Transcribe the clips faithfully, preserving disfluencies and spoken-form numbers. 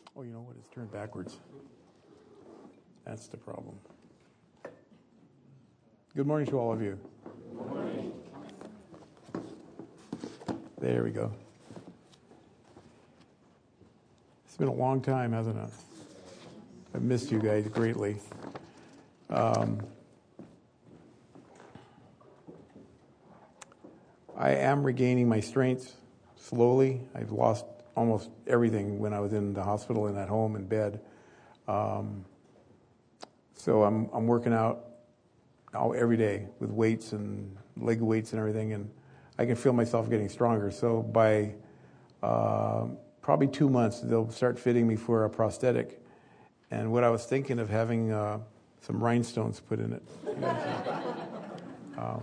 Oh, you know what? It's turned backwards. That's the problem. Good morning to all of you. Good morning. There we go. It's been a long time, hasn't it? I've missed you guys greatly. Um, I am regaining my strength slowly. I've lost almost everything when I was in the hospital and at home in bed. Um, so I'm I'm working out now every day with weights and leg weights and everything, and I can feel myself getting stronger. So by uh, probably two months, they'll start fitting me for a prosthetic. And what I was thinking of having uh, some rhinestones put in it. um,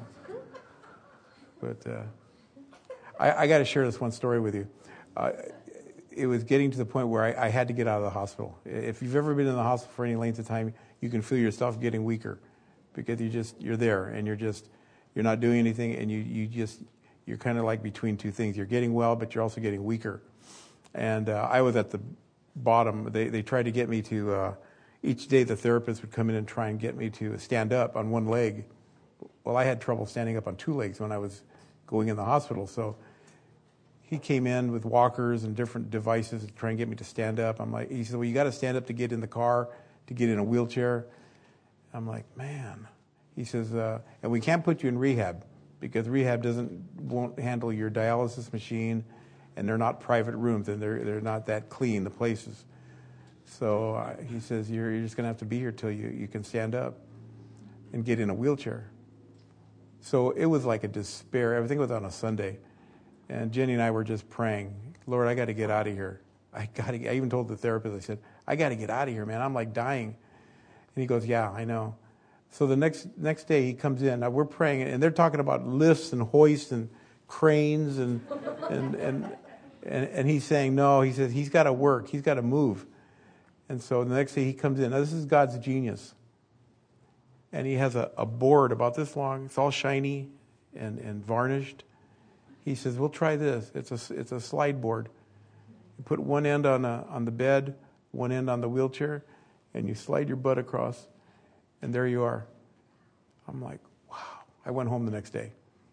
but uh, I, I got to share this one story with you. Uh, it was getting to the point where I, I had to get out of the hospital. If you've ever been in the hospital for any length of time, you can feel yourself getting weaker because you just you're there and you're just you're not doing anything, and you you just you're kind of like between two things. You're getting well, but you're also getting weaker. And uh, I was at the bottom. They they tried to get me to uh, each day the therapist would come in and try and get me to stand up on one leg. Well, I had trouble standing up on two legs when I was going in the hospital, so he came in with walkers and different devices to try and get me to stand up. I'm like, he said, well, you got to stand up to get in the car, to get in a wheelchair. I'm like, man. He says, uh, and we can't put you in rehab because rehab doesn't won't handle your dialysis machine, and they're not private rooms, and they're they're not that clean, the places. So uh, he says, you're you're just going to have to be here till you, you can stand up and get in a wheelchair. So it was like a despair. Everything was on a Sunday. And Jenny and I were just praying, Lord, I got to get out of here. I got to. I even told the therapist, I said, I got to get out of here, man. I'm like dying. And he goes, yeah, I know. So the next next day he comes in. Now we're praying, and they're talking about lifts and hoists and cranes, and and and and, and he's saying no. He says he's got to work. He's got to move. And so the next day he comes in. Now this is God's genius. And he has a, a board about this long. It's all shiny and, and varnished. He says, we'll try this. It's a, it's a slide board. You put one end on a, on the bed, one end on the wheelchair, and you slide your butt across, and there you are. I'm like, wow. I went home the next day.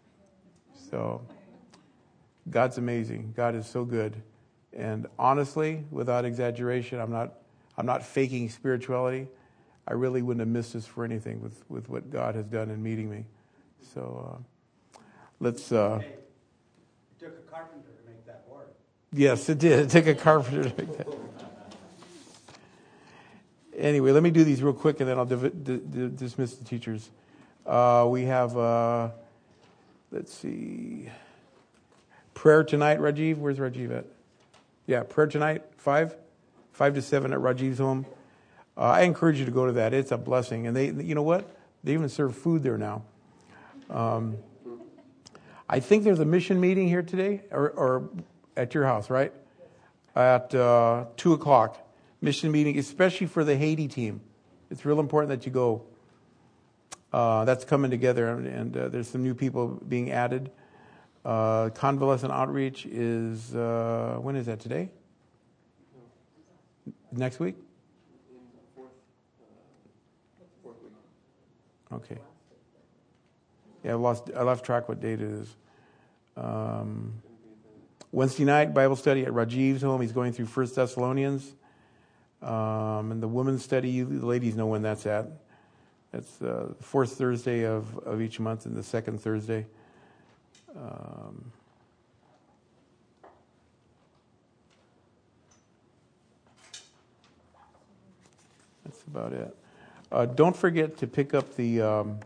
So God's amazing. God is so good. And honestly, without exaggeration, I'm not I'm not faking spirituality. I really wouldn't have missed this for anything with, with what God has done in meeting me. So uh, let's... Uh, Hey, it took a carpenter to make that board. Yes, it did. It took a carpenter to make that. Anyway, let me do these real quick, and then I'll div- d- d- dismiss the teachers. Uh, we have, uh, let's see, prayer tonight, Rajiv. Where's Rajiv at? Yeah, prayer tonight, five, five to seven at Rajiv's home. Uh, I encourage you to go to that. It's a blessing. And they, you know what? They even serve food there now. Um, I think there's a mission meeting here today, or, or at your house, right? At uh, two o'clock. Mission meeting, especially for the Haiti team. It's real important that you go. Uh, that's coming together, and uh, there's some new people being added. Uh, convalescent outreach is, uh, when is that, today? Next week? Okay. Yeah, I lost. I lost track what date it is. Um, Wednesday night Bible study at Rajiv's home. He's going through First Thessalonians, um, and the women's study. You, the ladies know when that's at. That's uh, the fourth Thursday of, of each month, and the second Thursday. Um, that's about it. Uh, don't forget to pick up the um,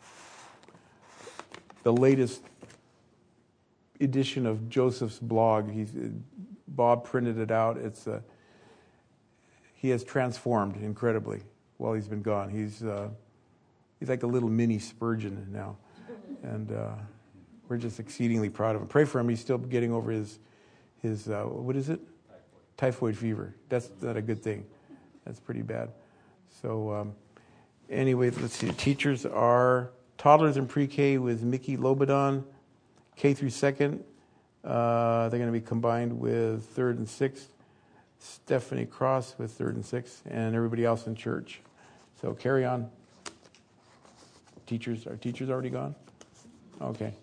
the latest edition of Joseph's blog. He's Bob printed it out. It's uh, he has transformed incredibly while he's been gone. He's uh, he's like a little mini Spurgeon now, and uh, we're just exceedingly proud of him. Pray for him. He's still getting over his his uh, what is it? Typhoid. Typhoid fever. That's not a good thing. That's pretty bad. So. Um, Anyway, let's see. The teachers are toddlers in pre-K with Mickey Lobodon, K through second. Uh, they're going to be combined with third and sixth. Stephanie Cross with third and sixth, and everybody else in church. So carry on. Teachers, are teachers already gone? Okay.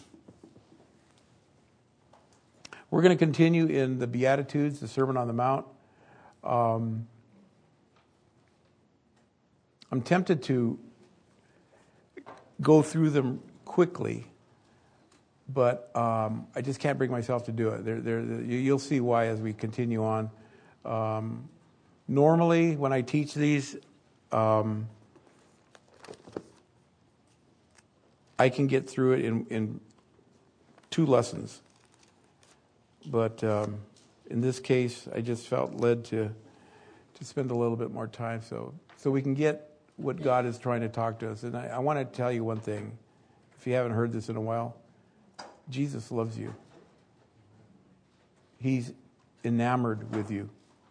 We're going to continue in the Beatitudes, the Sermon on the Mount. Um, I'm tempted to go through them quickly, but um, I just can't bring myself to do it. They're, they're, you'll see why as we continue on. Um, normally, when I teach these, um, I can get through it in, in two lessons. But um, in this case, I just felt led to to spend a little bit more time so so we can get what God is trying to talk to us. And I, I want to tell you one thing. If you haven't heard this in a while, Jesus loves you. He's enamored with you.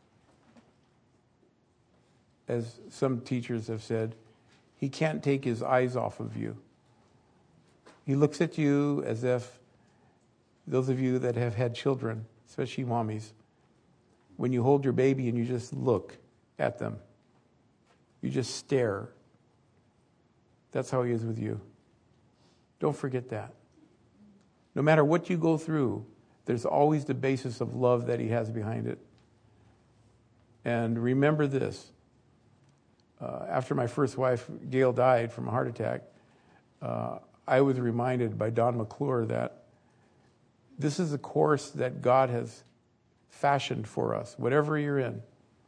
As some teachers have said, he can't take his eyes off of you. He looks at you as if, those of you that have had children, especially mommies, when you hold your baby and you just look at them, you just stare. That's how he is with you. Don't forget that. No matter what you go through, there's always the basis of love that he has behind it. And remember this. Uh, after my first wife, Gail, died from a heart attack, uh, I was reminded by Don McClure that this is a course that God has fashioned for us, whatever you're in.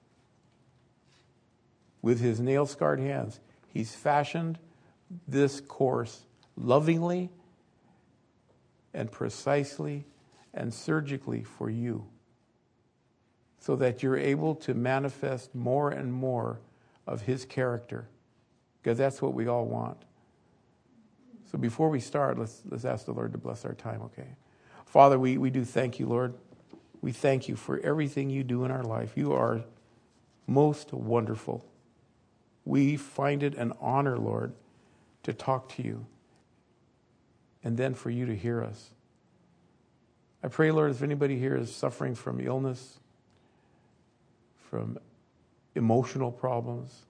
With his nail-scarred hands, he's fashioned this course lovingly and precisely and surgically for you, so that you're able to manifest more and more of his character, because that's what we all want. So before we start, let's let's ask the Lord to bless our time, okay? Father, we, we do thank you, Lord. We thank you for everything you do in our life. You are most wonderful. We find it an honor, Lord, to talk to you and then for you to hear us. I pray, Lord, if anybody here is suffering from illness, from emotional problems,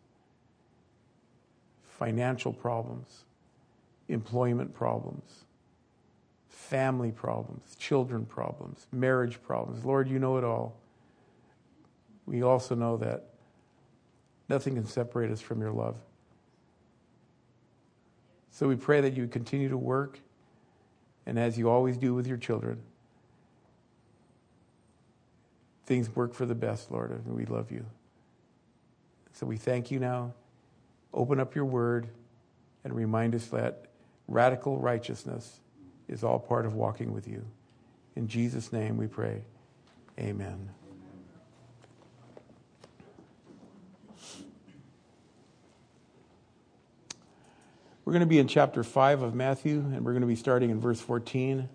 financial problems, employment problems, family problems, children problems, marriage problems. Lord, you know it all. We also know that nothing can separate us from your love. So we pray that you continue to work, and as you always do with your children, things work for the best, Lord, and we love you. So we thank you now. Open up your word and remind us that radical righteousness is all part of walking with you. In Jesus' name we pray. Amen. We're going to be in chapter five of Matthew, and we're going to be starting in verse fourteen.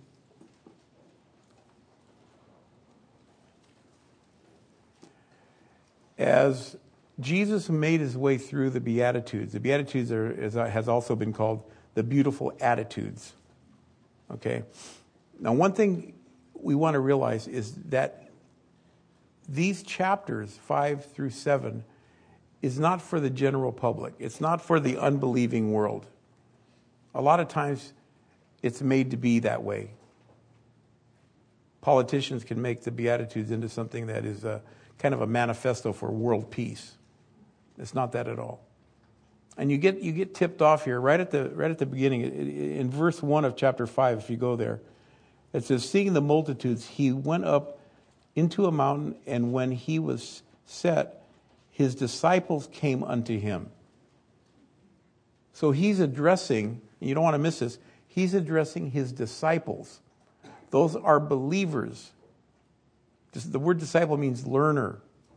As Jesus made his way through the Beatitudes, the Beatitudes are, as has also been called, the beautiful attitudes. Okay? Now, one thing we want to realize is that these chapters, five through seven, is not for the general public. It's not for the unbelieving world. A lot of times, it's made to be that way. Politicians can make the Beatitudes into something that is a, kind of a manifesto for world peace. It's not that at all. And you get you get tipped off here right at the right at the beginning in verse one of chapter five. If you go there, it says, "Seeing the multitudes, he went up into a mountain, and when he was set, his disciples came unto him." So he's addressing, you don't want to miss this, he's addressing his disciples. Those are believers. The word disciple means learner.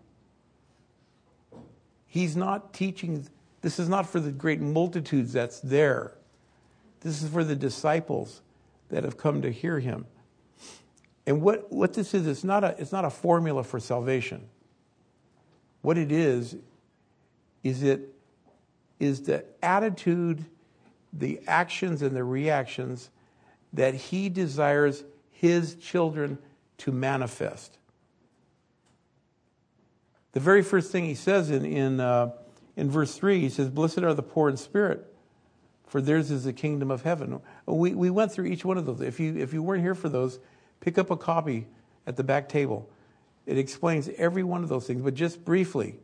He's not teaching, this is not for the great multitudes that's there. This is for the disciples that have come to hear him. And what, what this is, it's not a it's not a formula for salvation. What it is, is it is the attitude, the actions and the reactions that he desires his children to manifest. The very first thing he says in in uh, in verse three, he says, "Blessed are the poor in spirit, for theirs is the kingdom of heaven." We we went through each one of those. If you if you weren't here for those, pick up a copy at the back table. It explains every one of those things. But just briefly,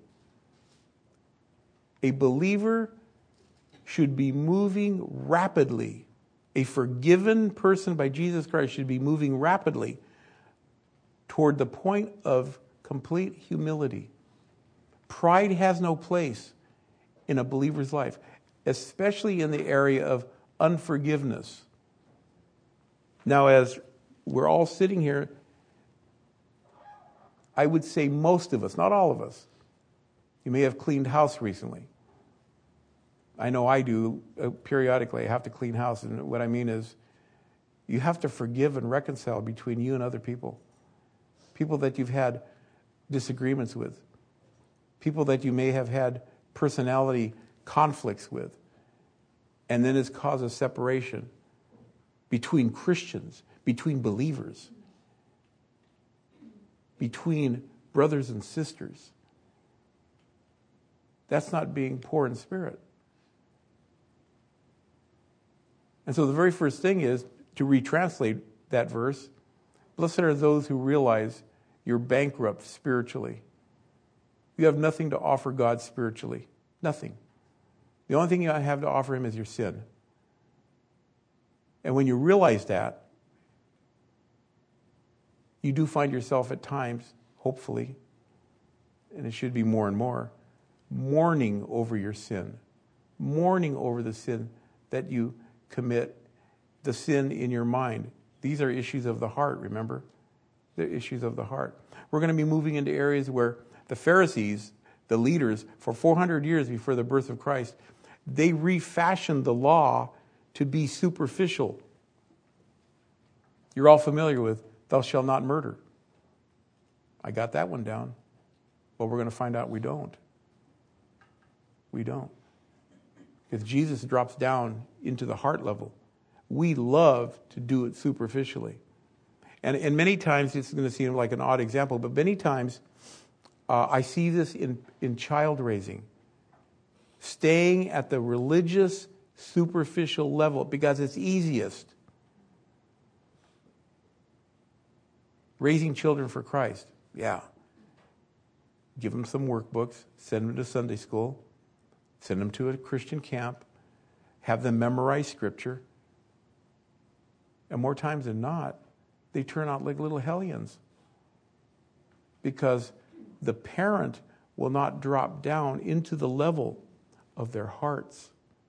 a believer should be moving rapidly. A forgiven person by Jesus Christ should be moving rapidly toward the point of complete humility. Pride has no place in a believer's life, especially in the area of unforgiveness. Now, as we're all sitting here, I would say most of us, not all of us, you may have cleaned house recently. I know I do. Uh, periodically, I have to clean house. And what I mean is, you have to forgive and reconcile between you and other people. People that you've had disagreements with. People that you may have had personality conflicts with. And then it's caused a separation between Christians, between believers, between brothers and sisters. That's not being poor in spirit. And so the very first thing is to retranslate that verse. Blessed are those who realize you're bankrupt spiritually. You have nothing to offer God spiritually. Nothing. The only thing you have to offer him is your sin. And when you realize that, you do find yourself at times, hopefully, and it should be more and more, mourning over your sin. Mourning over the sin that you commit, the sin in your mind. These are issues of the heart, remember? The issues of the heart. We're going to be moving into areas where the Pharisees, the leaders, for four hundred years before the birth of Christ, they refashioned the law to be superficial. You're all familiar with, thou shalt not murder. I got that one down. Well, we're going to find out we don't. We don't. Because Jesus drops down into the heart level. We love to do it superficially. And, and many times, it's going to seem like an odd example, but many times uh, I see this in, in child raising. Staying at the religious, superficial level because it's easiest. Raising children for Christ, yeah. Give them some workbooks, send them to Sunday school, send them to a Christian camp, have them memorize Scripture. And more times than not, they turn out like little hellions. Because the parent will not drop down into the level of their hearts.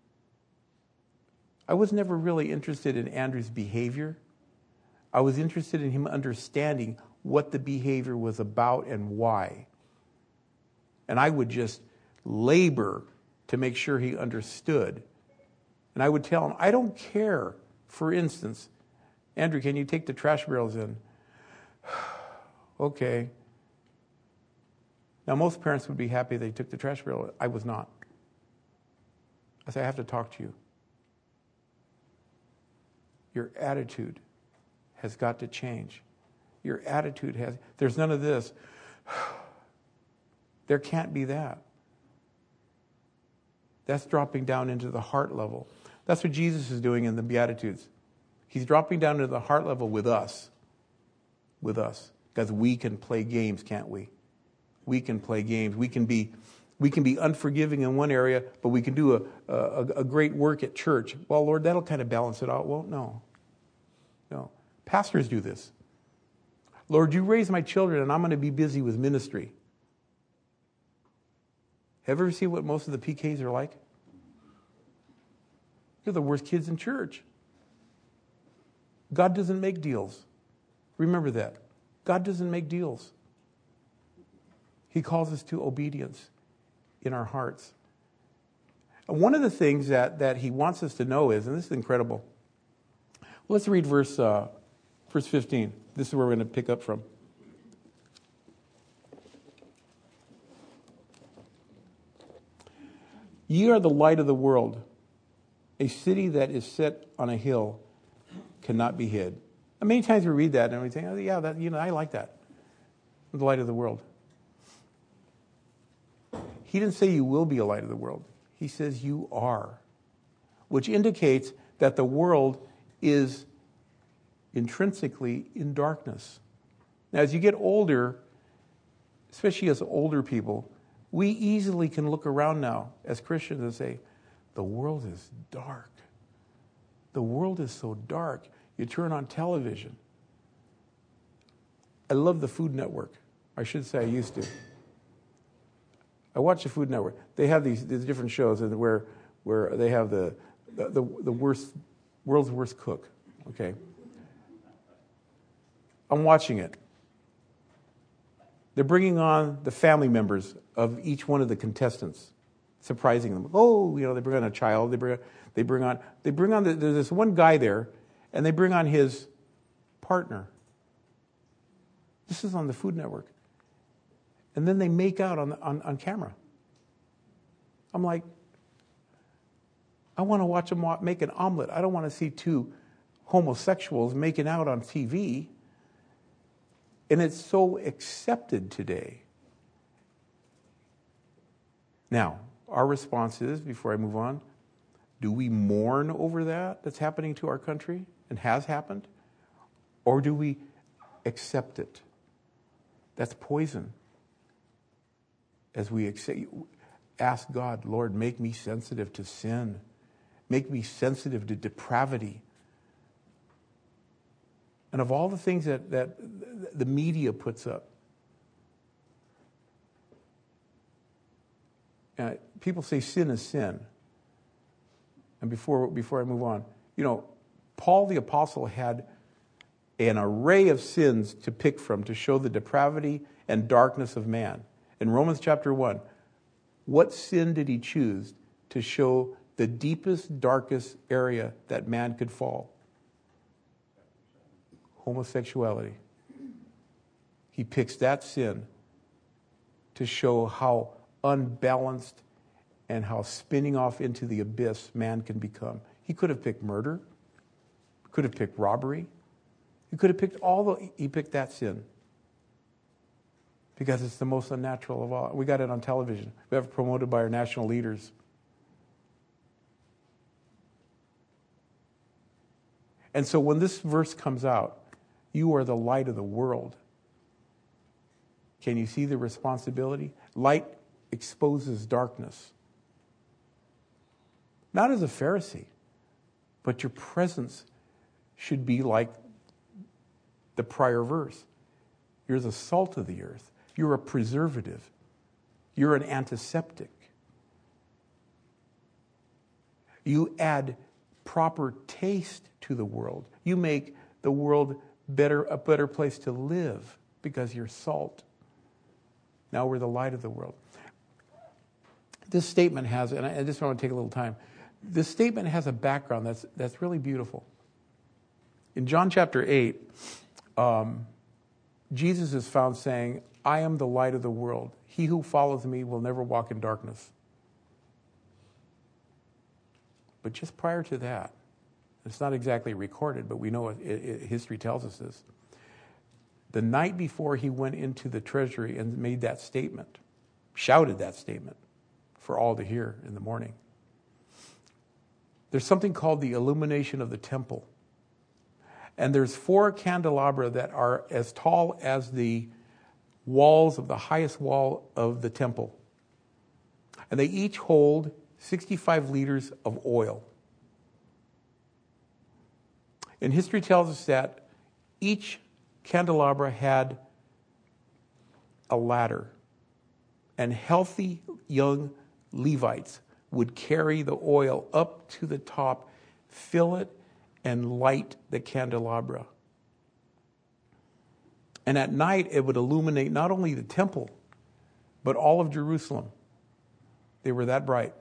I was never really interested in Andrew's behavior. I was interested in him understanding what the behavior was about and why. And I would just labor to make sure he understood. And I would tell him, I don't care, for instance, Andrew, can you take the trash barrels in? Okay. Now, most parents would be happy they took the trash barrel. I was not. I said, I have to talk to you. Your attitude has got to change. Your attitude has, there's none of this. There can't be that. That's dropping down into the heart level. That's what Jesus is doing in the Beatitudes. He's dropping down into the heart level with us. With us. Because we can play games, can't we? We can play games. We can be we can be unforgiving in one area, but we can do a, a, a great work at church. Well, Lord, that'll kind of balance it out. Well, no. No. Pastors do this. Lord, you raise my children and I'm going to be busy with ministry. Have you ever seen what most of the P Ks are like? They're the worst kids in church. God doesn't make deals. Remember that. God doesn't make deals. He calls us to obedience in our hearts. And one of the things that, that he wants us to know is, and this is incredible. Let's read verse, uh, verse fifteen. This is where we're going to pick up from. Ye are the light of the world. A city that is set on a hill cannot be hid. And many times we read that and we think, oh, yeah, that, you know, I like that. The light of the world. He didn't say you will be a light of the world. He says you are, which indicates that the world is intrinsically in darkness. Now, as you get older, especially as older people, we easily can look around now as Christians and say, the world is dark. The world is so dark. You turn on television. I love the Food Network. I should say I used to. I watch the Food Network. They have these, these different shows where where they have the the, the the worst world's worst cook. Okay. I'm watching it. They're bringing on the family members of each one of the contestants, surprising them. Oh, you know, they bring on a child. They bring they bring on they bring on the, there's this one guy there, and they bring on his partner. This is on the Food Network. And then they make out on, on, on camera. I'm like, I want to watch them make an omelet. I don't want to see two homosexuals making out on T V. And it's so accepted today. Now, our response is, before I move on, do we mourn over that that's happening to our country and has happened? Or do we accept it? That's poison. As we accept, ask God, Lord, make me sensitive to sin. Make me sensitive to depravity. And of all the things that, that the media puts up, uh, people say sin is sin. And before, before I move on, you know, Paul the Apostle had an array of sins to pick from to show the depravity and darkness of man. In Romans chapter one, what sin did he choose to show the deepest, darkest area that man could fall? Homosexuality. He picks that sin to show how unbalanced and how spinning off into the abyss man can become. He could have picked murder, could have picked robbery, he could have picked all the, he picked that sin. Because it's the most unnatural of all. We got it on television. We have it promoted by our national leaders. And so when this verse comes out, you are the light of the world. Can you see the responsibility? Light exposes darkness. Not as a Pharisee, but your presence should be like the prior verse. You're the salt of the earth. You're a preservative. You're an antiseptic. You add proper taste to the world. You make the world better, a better place to live because you're salt. Now we're the light of the world. This statement has, and I just want to take a little time, this statement has a background that's that's really beautiful. In John chapter eight, um, Jesus is found saying, I am the light of the world. He who follows me will never walk in darkness. But just prior to that, it's not exactly recorded, but we know it, it, history tells us this. The night before he went into the treasury and made that statement, shouted that statement for all to hear in the morning, there's something called the illumination of the temple. And there's four candelabra that are as tall as the walls of the highest wall of the temple. And they each hold sixty-five liters of oil. And history tells us that each candelabra had a ladder. And healthy young Levites would carry the oil up to the top, fill it, and light the candelabra. And at night, it would illuminate not only the temple, but all of Jerusalem. They were that bright.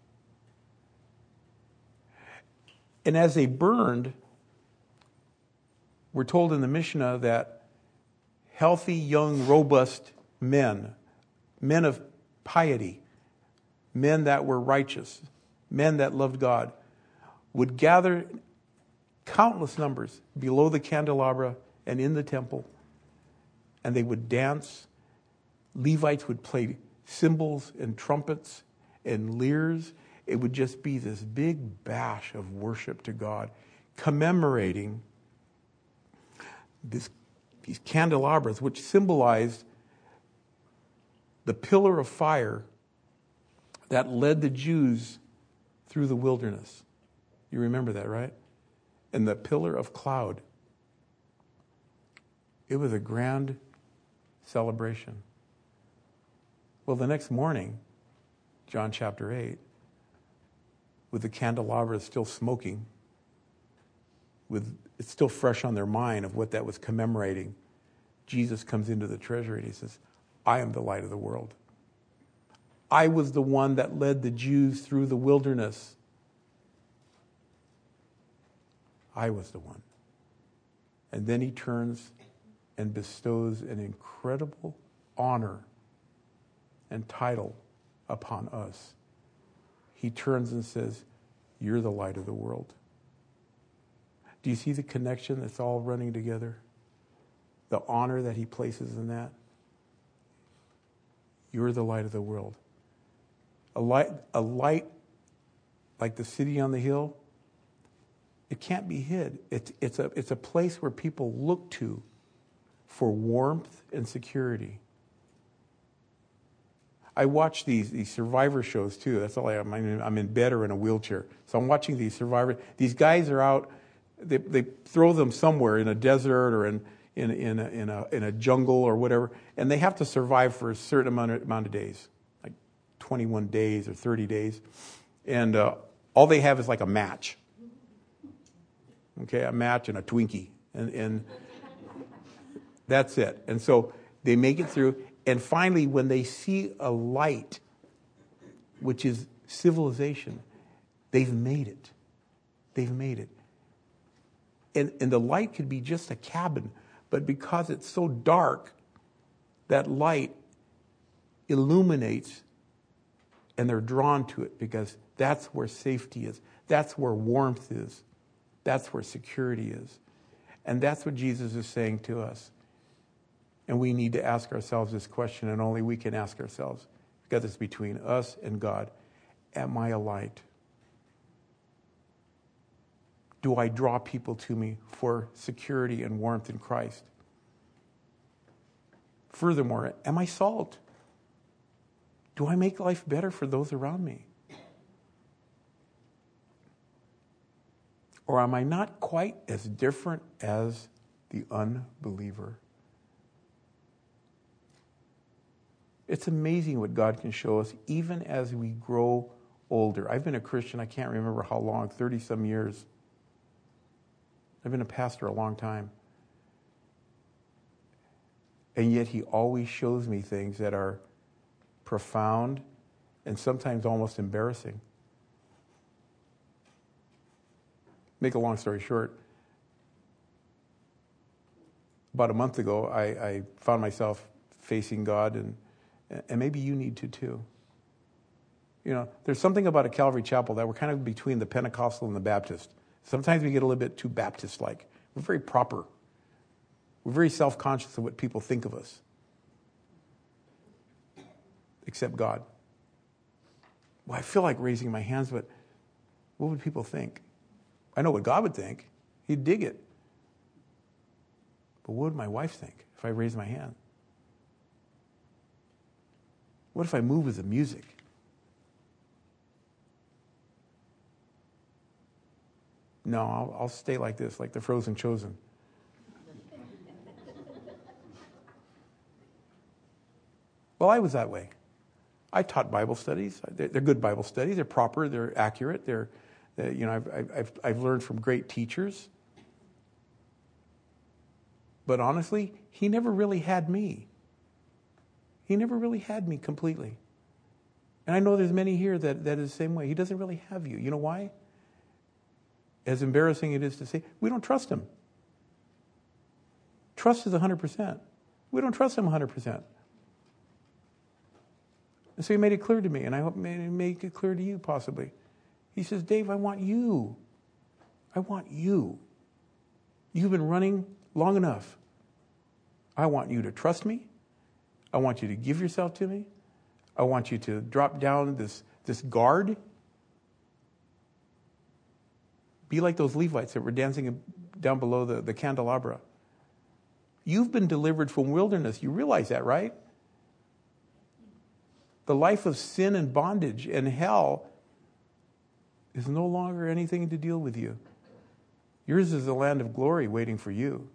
And as they burned, we're told in the Mishnah that healthy, young, robust men, men of piety, men that were righteous, men that loved God, would gather countless numbers below the candelabra and in the temple, and they would dance. Levites would play cymbals and trumpets and lyres. It would just be this big bash of worship to God, commemorating this, these candelabras, which symbolized the pillar of fire that led the Jews through the wilderness. You remember that, right? And the pillar of cloud. It was a grand celebration. Well, the next morning, John chapter eight, with the candelabra still smoking, with it's still fresh on their mind of what that was commemorating, Jesus comes into the treasury and he says, I am the light of the world. I was the one that led the Jews through the wilderness. I was the one. And then he turns and bestows an incredible honor and title upon us. He turns and says, you're the light of the world. Do you see the connection that's all running together? The honor that he places in that? You're the light of the world. A light, a light like the city on the hill, it can't be hid. It's, it's, a, it's a place where people look to for warmth and security. I watch these, these survivor shows too. That's all I am. I'm in, I'm in bed or in a wheelchair. So I'm watching these survivors. These guys are out, they, they throw them somewhere in a desert or in, in, in, a, in, a, in a jungle or whatever, and they have to survive for a certain amount of, amount of days, like twenty-one days or thirty days. And uh, all they have is like a match. Okay, a match and a Twinkie. And, and that's it. And so they make it through. And finally, when they see a light, which is civilization, they've made it. They've made it. And, and the light could be just a cabin, but because it's so dark, that light illuminates and they're drawn to it because that's where safety is. That's where warmth is. That's where security is. And that's what Jesus is saying to us. And we need to ask ourselves this question, and only we can ask ourselves, because it's between us and God. Am I a light? Do I draw people to me for security and warmth in Christ? Furthermore, am I salt? Do I make life better for those around me? Or am I not quite as different as the unbeliever? It's amazing what God can show us even as we grow older. I've been a Christian, I can't remember how long, thirty-some years. I've been a pastor a long time. And yet he always shows me things that are profound and sometimes almost embarrassing. Make a long story short, about a month ago, I, I found myself facing God, and and maybe you need to too. You know, there's something about a Calvary Chapel that we're kind of between the Pentecostal and the Baptist. Sometimes we get a little bit too Baptist-like. We're very proper. We're very self-conscious of what people think of us. Except God. Well, I feel like raising my hands, but what would people think? I know what God would think. He'd dig it. But what would my wife think if I raised my hand? What if I move with the music? No, I'll, I'll stay like this, like the Frozen Chosen. Well, I was that way. I taught Bible studies. They're, they're good Bible studies. They're proper. They're accurate. They're, they're you know, I've, I've, I've learned from great teachers. But honestly, he never really had me. He never really had me completely. And I know there's many here that, that is the same way. He doesn't really have you. You know why? As embarrassing it is to say, we don't trust him. Trust is one hundred percent. We don't trust him one hundred percent. And so he made it clear to me, and I hope he made it clear to you possibly. He says, Dave, I want you. I want you. You've been running long enough. I want you to trust me. I want you to give yourself to me. I want you to drop down this, this guard. Be like those Levites that were dancing down below the, the candelabra. You've been delivered from wilderness. You realize that, right? The life of sin and bondage and hell is no longer anything to deal with you. Yours is a land of glory waiting for you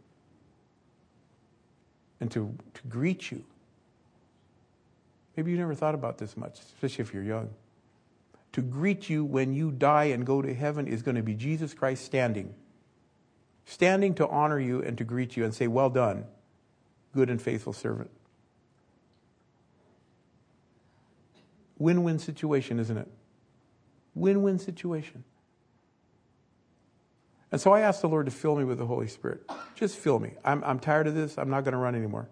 and to, to greet you. Maybe you never thought about this much, especially if you're young. To greet you when you die and go to heaven is going to be Jesus Christ standing. Standing to honor you and to greet you and say, well done, good and faithful servant. Win-win situation, isn't it? Win-win situation. And so I asked the Lord to fill me with the Holy Spirit. Just fill me. I'm, I'm tired of this. I'm not going to run anymore.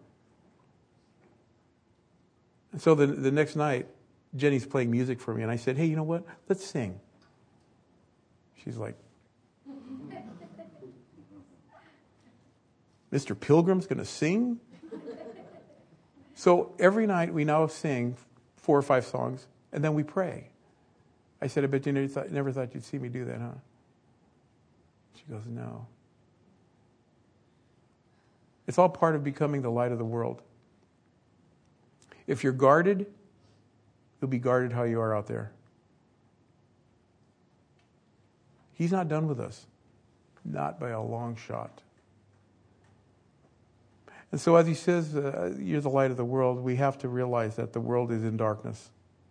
And so the, the next night, Jenny's playing music for me, and I said, hey, you know what? Let's sing. She's like, Mister Pilgrim's going to sing? So every night we now sing four or five songs, and then we pray. I said, I bet you never thought, never thought you'd see me do that, huh? She goes, no. It's all part of becoming the light of the world. If you're guarded, you'll be guarded how you are out there. He's not done with us. Not by a long shot. And so as he says, uh, you're the light of the world, we have to realize that the world is in darkness.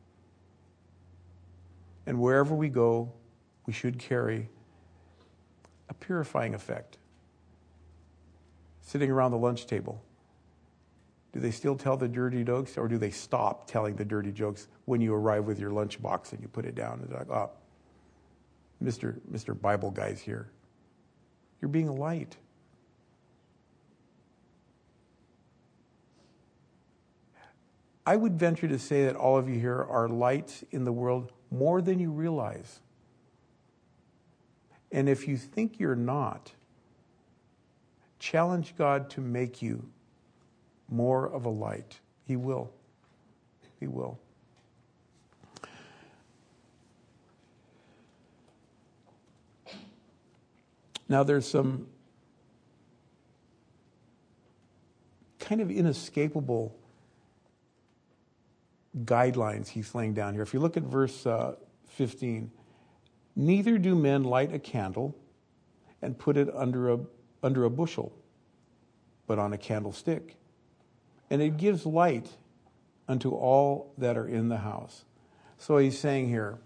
And wherever we go, we should carry a purifying effect. Sitting around the lunch table, do they still tell the dirty jokes, or do they stop telling the dirty jokes when you arrive with your lunch box and you put it down? It's like, oh, Mister Mister Bible guy's here. You're being a light. I would venture to say that all of you here are lights in the world more than you realize. And if you think you're not, challenge God to make you more of a light. He will. He will. Now there's some kind of inescapable guidelines he's laying down here. If you look at verse uh, fifteen, neither do men light a candle and put it under a under a bushel, but on a candlestick. And it gives light unto all that are in the house. So he's saying here,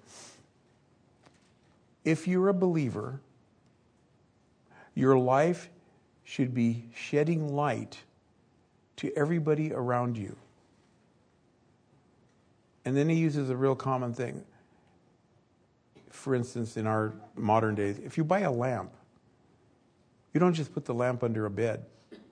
if you're a believer, your life should be shedding light to everybody around you. And then he uses a real common thing. For instance, in our modern days, if you buy a lamp, you don't just put the lamp under a bed.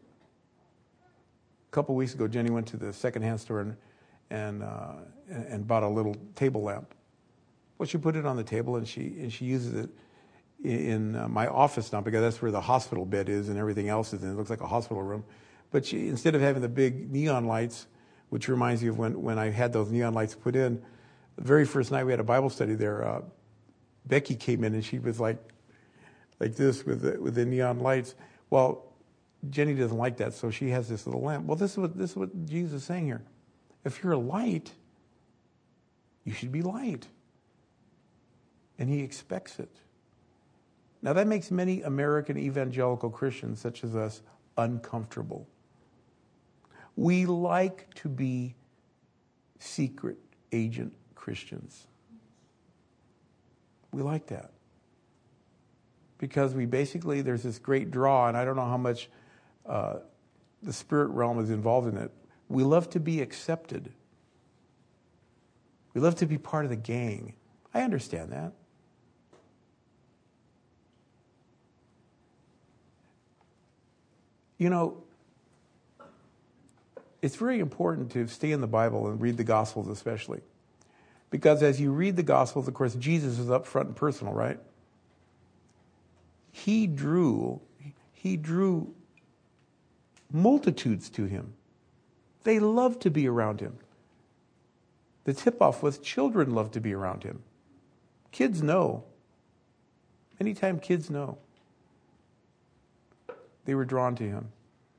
A couple of weeks ago, Jenny went to the secondhand store and and, uh, and bought a little table lamp. Well, she put it on the table, and she and she uses it in uh, my office now, because that's where the hospital bed is and everything else is, and it looks like a hospital room. But she, instead of having the big neon lights, which reminds you of when, when I had those neon lights put in, the very first night we had a Bible study there, uh, Becky came in and she was like like this with the, with the neon lights. Well, Jenny doesn't like that, so she has this little lamp. Well, this is what this is what Jesus is saying here. If you're a light, you should be light. And he expects it. Now that makes many American evangelical Christians, such as us, uncomfortable. We like to be secret agent Christians. We like that. Because we basically, there's this great draw, and I don't know how much uh, the spirit realm is involved in it. We love to be accepted. We love to be part of the gang. I understand that. You know, it's very important to stay in the Bible and read the Gospels especially. Because as you read the Gospels, of course, Jesus is up front and personal, right? He drew, he drew multitudes to him. They loved to be around him. The tip-off was children loved to be around him. Kids know. Anytime kids know, they were drawn to him.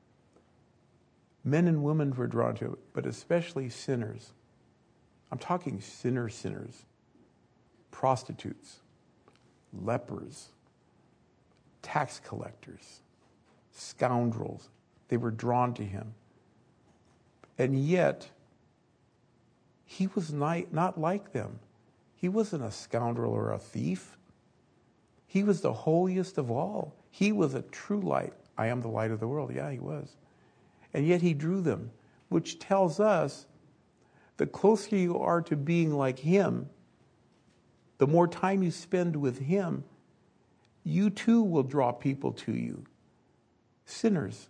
Men and women were drawn to him, but especially sinners. I'm talking sinner sinners, prostitutes, lepers, tax collectors, scoundrels. They were drawn to him. And yet, he was not, not like them. He wasn't a scoundrel or a thief. He was the holiest of all. He was a true light. I am the light of the world. Yeah, he was. And yet he drew them, which tells us the closer you are to being like him, the more time you spend with him, you too will draw people to you. Sinners.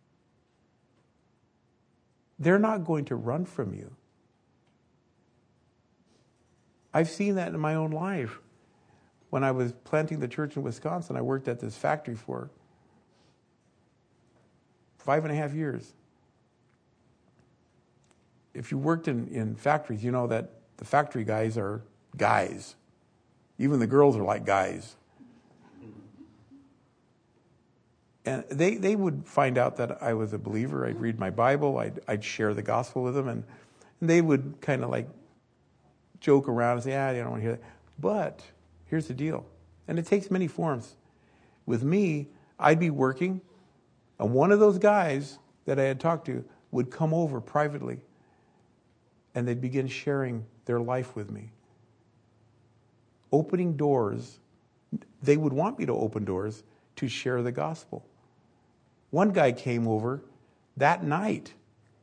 They're not going to run from you. I've seen that in my own life. When I was planting the church in Wisconsin, I worked at this factory for five and a half years. If you worked in, in factories, you know that the factory guys are guys. Even the girls are like guys. And they, they would find out that I was a believer. I'd read my Bible. I'd, I'd share the gospel with them. And, and they would kind of like joke around and say, ah, I don't want to hear that. But here's the deal. And it takes many forms. With me, I'd be working, and one of those guys that I had talked to would come over privately, and they'd begin sharing their life with me. Opening doors. They would want me to open doors to share the gospel. One guy came over that night.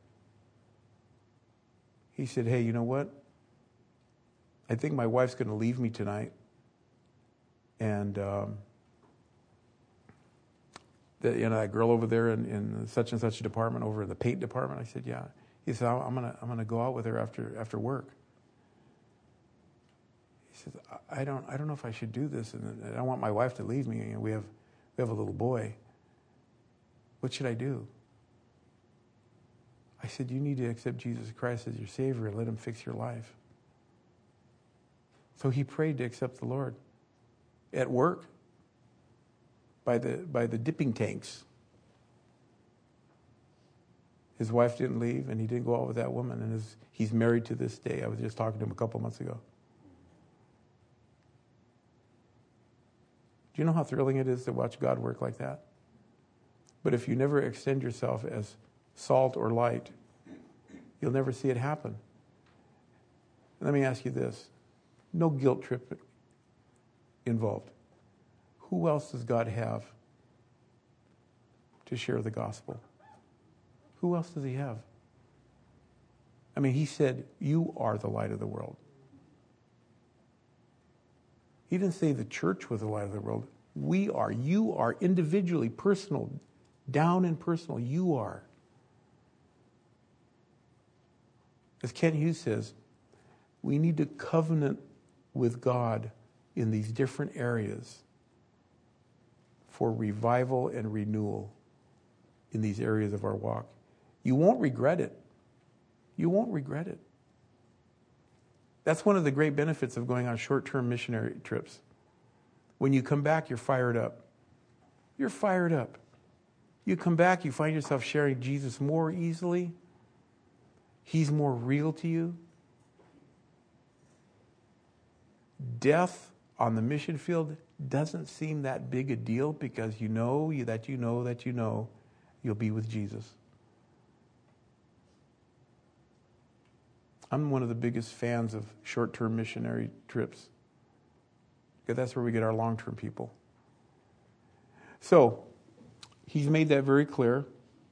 He said, hey, you know what? I think my wife's going to leave me tonight. And, um, the, you know, that girl over there in, in such and such a department, over in the paint department. I said, yeah. He said, I'm going to I'm going to go out with her after after work. He says, I don't I don't know if I should do this, and I don't want my wife to leave me. You know, we have we have a little boy. What should I do? I said, you need to accept Jesus Christ as your Savior and let him fix your life. So he prayed to accept the Lord. At work, by the by the dipping tanks. His wife didn't leave, and he didn't go out with that woman, and his, he's married to this day. I was just talking to him a couple months ago. Do you know how thrilling it is to watch God work like that? But if you never extend yourself as salt or light, you'll never see it happen. Let me ask you this. No guilt trip involved. Who else does God have to share the gospel? Who else does he have? I mean, he said, you are the light of the world. He didn't say the church was the light of the world. We are. You are individually, personal, down and personal. You are. As Ken Hughes says, we need to covenant with God in these different areas for revival and renewal in these areas of our walk. You won't regret it. You won't regret it. That's one of the great benefits of going on short-term missionary trips. When you come back, you're fired up. You're fired up. You come back, you find yourself sharing Jesus more easily. He's more real to you. Death on the mission field doesn't seem that big a deal because you know that you know that you know you'll be with Jesus. I'm one of the biggest fans of short-term missionary trips because that's where we get our long-term people. So, he's made that very clear.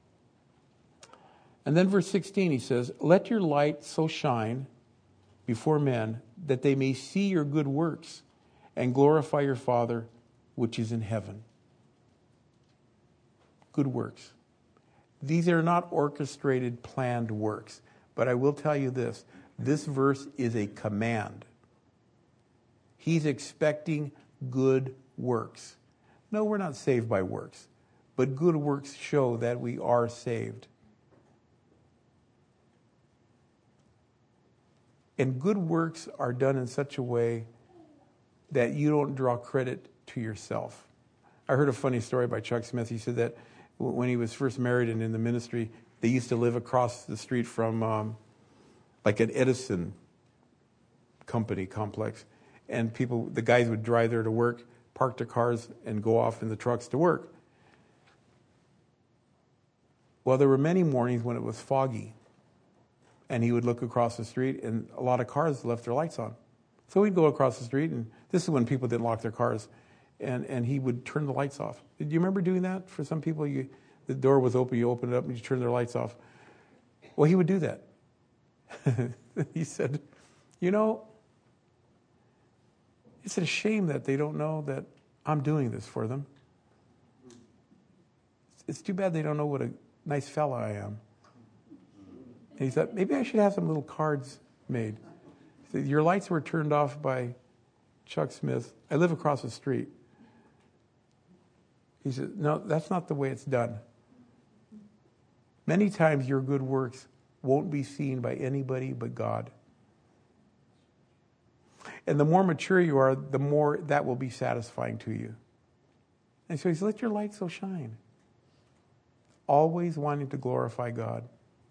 And then verse sixteen, he says, let your light so shine before men that they may see your good works and glorify your Father which is in heaven. Good works. These are not orchestrated, planned works. But I will tell you this. This verse is a command. He's expecting good works. No, we're not saved by works. But good works show that we are saved. And good works are done in such a way that you don't draw credit to yourself. I heard a funny story by Chuck Smith. He said that when he was first married and in the ministry, they used to live across the street from um, like an Edison company complex. And people, the guys would drive there to work, park their cars, and go off in the trucks to work. Well, there were many mornings when it was foggy. And he would look across the street, and a lot of cars left their lights on. So he'd go across the street, and this is when people didn't lock their cars, and, and he would turn the lights off. Do you remember doing that? For some people, you, the door was open, you opened it up, and you turned their lights off. Well, he would do that. He said, you know, it's a shame that they don't know that I'm doing this for them. It's too bad they don't know what a nice fella I am. And he thought, maybe I should have some little cards made. He said, your lights were turned off by Chuck Smith. I live across the street. He said, no, that's not the way it's done. Many times your good works won't be seen by anybody but God. And the more mature you are, the more that will be satisfying to you. And so he says, let your light so shine. Always wanting to glorify God.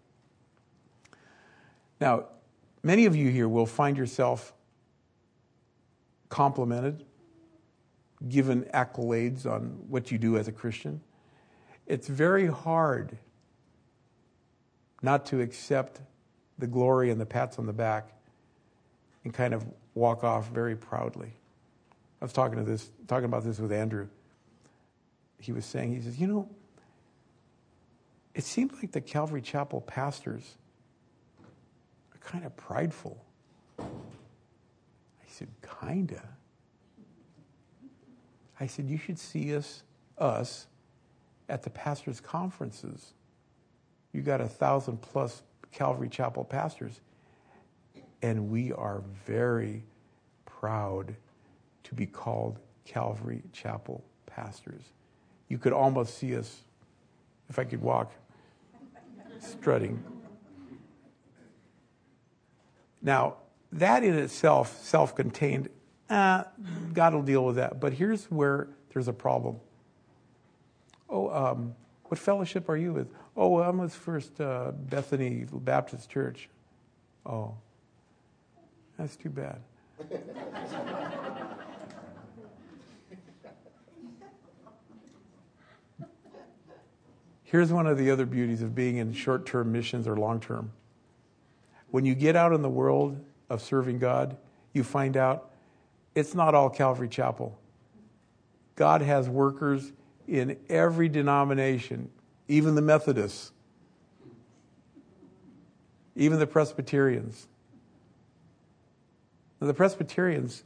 Now, many of you here will find yourself complimented, given accolades on what you do as a Christian. It's very hard not to accept the glory and the pats on the back and kind of walk off very proudly. I was talking to this, talking about this with Andrew. He was saying, he says, you know, it seems like the Calvary Chapel pastors kind of prideful. I said, kinda. I said, you should see us, us at the pastors' conferences. You got a thousand plus Calvary Chapel pastors. And we are very proud to be called Calvary Chapel pastors. You could almost see us, if I could walk, strutting. Now, that in itself, self-contained, uh, God will deal with that. But here's where there's a problem. Oh, um, what fellowship are you with? Oh, well, I'm with First uh, Bethany Baptist Church. Oh, that's too bad. Here's one of the other beauties of being in short-term missions or long-term. When you get out in the world of serving God, you find out it's not all Calvary Chapel. God has workers in every denomination, even the Methodists, even the Presbyterians. Now, the Presbyterians,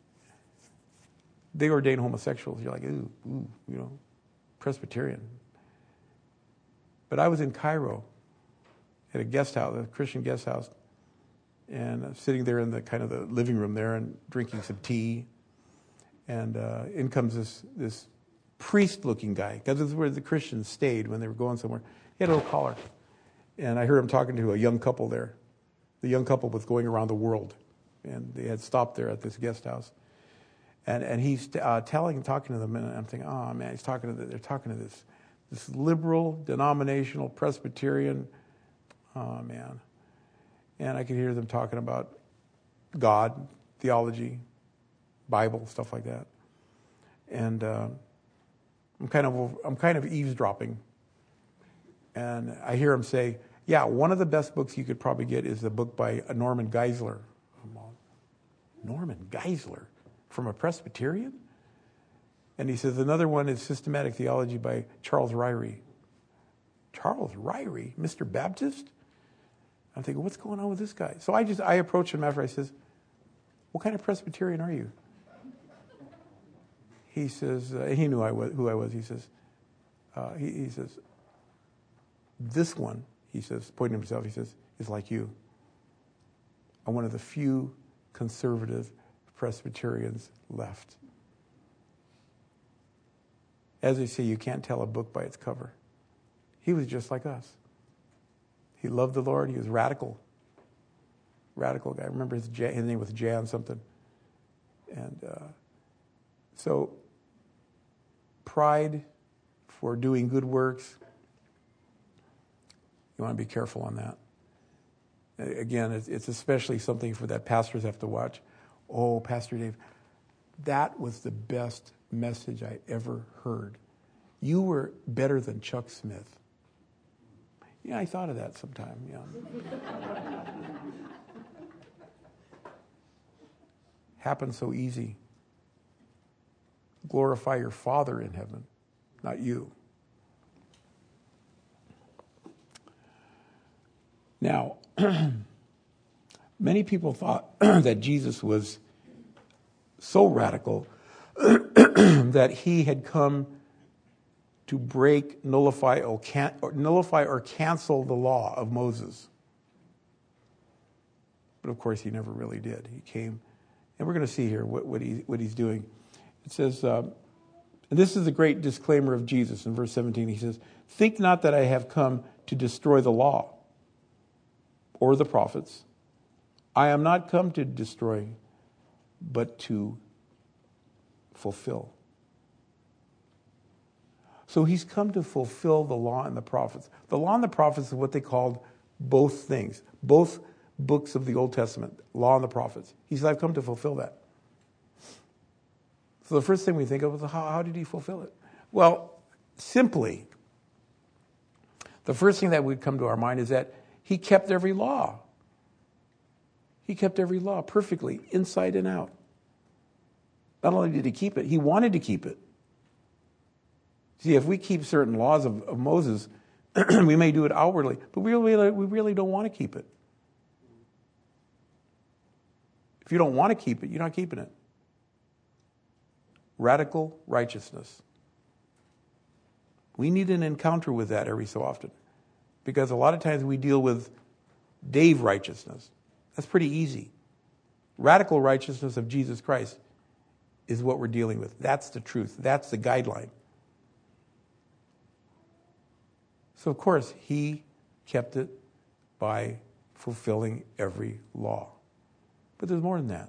they ordain homosexuals. You're like, ooh, ooh, you know, Presbyterian. But I was in Cairo at a guest house, a Christian guest house, and I'm sitting there in the kind of the living room there and drinking some tea. And uh, in comes this this priest-looking guy, because this is where the Christians stayed when they were going somewhere. He had a little collar. And I heard him talking to a young couple there. The young couple was going around the world, and they had stopped there at this guest house. And and he's uh, telling, talking to them, and I'm thinking, oh man, he's talking to the, they're talking to this this liberal, denominational Presbyterian. Oh man, and I could hear them talking about God, theology, Bible, stuff like that. And uh, I'm kind of I'm kind of eavesdropping, and I hear him say, "Yeah, one of the best books you could probably get is the book by Norman Geisler." I'm all, Norman Geisler from a Presbyterian? And he says another one is Systematic Theology by Charles Ryrie. Charles Ryrie, Mister Baptist? I'm thinking, what's going on with this guy? So I just I approach him after I says, "What kind of Presbyterian are you?" He says, uh, he knew I was, who I was. He says, uh, he, he says, this one, he says, pointing to himself, he says, is like you. I'm one of the few conservative Presbyterians left. As they say, you can't tell a book by its cover. He was just like us. He loved the Lord. He was radical. radical guy. I remember his, Jan, his name was Jan something. And uh, so pride for doing good works, you want to be careful on that. Again, it's, it's especially something for that pastors have to watch. Oh, Pastor Dave, that was the best message I ever heard. You were better than Chuck Smith. Yeah, I thought of that sometime. Yeah. Happened so easy. Glorify your Father in heaven, not you. Now, many people thought that Jesus was so radical that he had come to break, nullify or, can, or nullify or cancel the law of Moses. But of course, he never really did. He came, and we're going to see here what, what, he, what he's doing. It says, uh, and this is the great disclaimer of Jesus in verse seventeen. He says, "Think not that I have come to destroy the law or the prophets. I am not come to destroy, but to fulfill." So he's come to fulfill the law and the prophets. The law and the prophets is what they called both things, both books of the Old Testament, law and the prophets. He said, I've come to fulfill that. So the first thing we think of is, how, how did he fulfill it? Well, simply, the first thing that would come to our mind is that he kept every law. He kept every law perfectly, inside and out. Not only did he keep it, he wanted to keep it. See, if we keep certain laws of, of Moses, we may do it outwardly, but we really, we really don't want to keep it. If you don't want to keep it, you're not keeping it. Radical righteousness. We need an encounter with that every so often, because a lot of times we deal with Dave righteousness. That's pretty easy. Radical righteousness of Jesus Christ is what we're dealing with. That's the truth. That's the guideline. So, of course, he kept it by fulfilling every law. But there's more than that.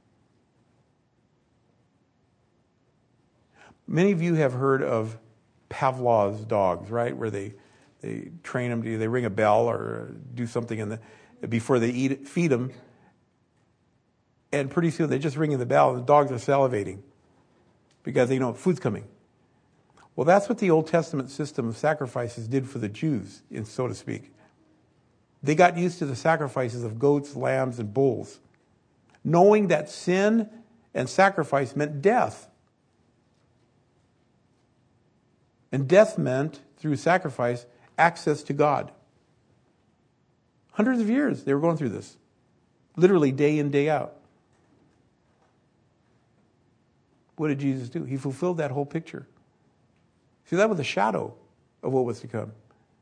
Many of you have heard of Pavlov's dogs, right? Where they they train them to, they ring a bell or do something in the before they eat it, feed them. And pretty soon they're just ringing the bell and the dogs are salivating because they know food's coming. Well, that's what the Old Testament system of sacrifices did for the Jews, in so to speak. They got used to the sacrifices of goats, lambs, and bulls, knowing that sin and sacrifice meant death. And death meant, through sacrifice, access to God. Hundreds of years they were going through this, literally day in, day out. What did Jesus do? He fulfilled that whole picture. See, that was a shadow of what was to come.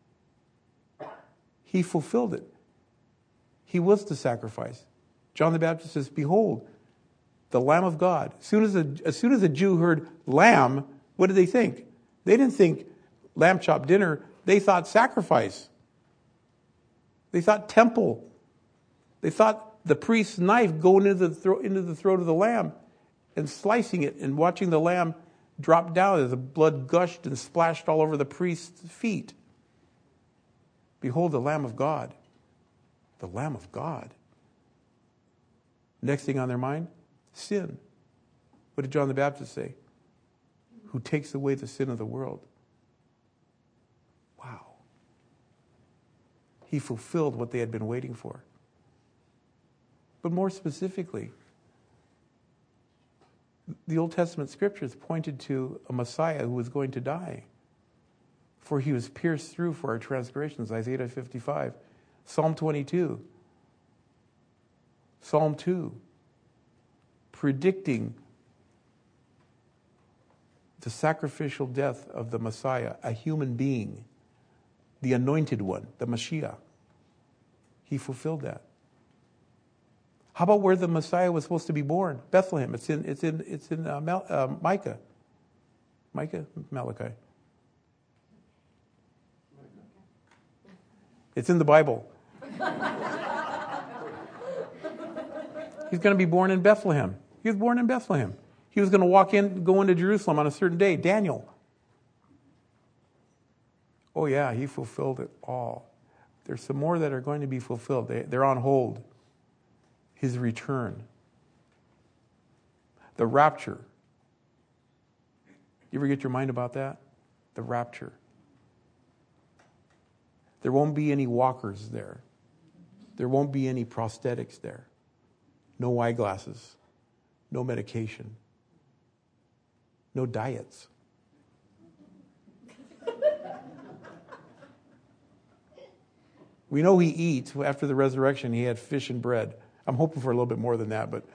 He fulfilled it. He was the sacrifice. John the Baptist says, "Behold, the Lamb of God." As soon as a, as soon as a Jew heard lamb, what did they think? They didn't think lamb chop dinner. They thought sacrifice. They thought temple. They thought the priest's knife going into the, thro- into the throat of the lamb and slicing it and watching the lamb drop down as the blood gushed and splashed all over the priest's feet. Behold, the Lamb of God. The Lamb of God. Next thing on their mind, sin. What did John the Baptist say? Who takes away the sin of the world. Wow. He fulfilled what they had been waiting for. But more specifically, the Old Testament scriptures pointed to a Messiah who was going to die. For he was pierced through for our transgressions, Isaiah fifty-five. Psalm twenty-two. Psalm two. Predicting the sacrificial death of the Messiah, a human being, the anointed one, the Mashiach. He fulfilled that. How about where the Messiah was supposed to be born? Bethlehem. It's in it's in it's in uh, Mal, uh, Micah. Micah, Malachi. It's in the Bible. He's going to be born in Bethlehem. He was born in Bethlehem. He was going to walk in, go into Jerusalem on a certain day. Daniel. Oh yeah, he fulfilled it all. There's some more that are going to be fulfilled. They, they're on hold. His return. The rapture. You ever get your mind about that? The rapture. There won't be any walkers there. There won't be any prosthetics there. No eyeglasses. No medication. No diets. We know he eats. After the resurrection, he had fish and bread. I'm hoping for a little bit more than that, but...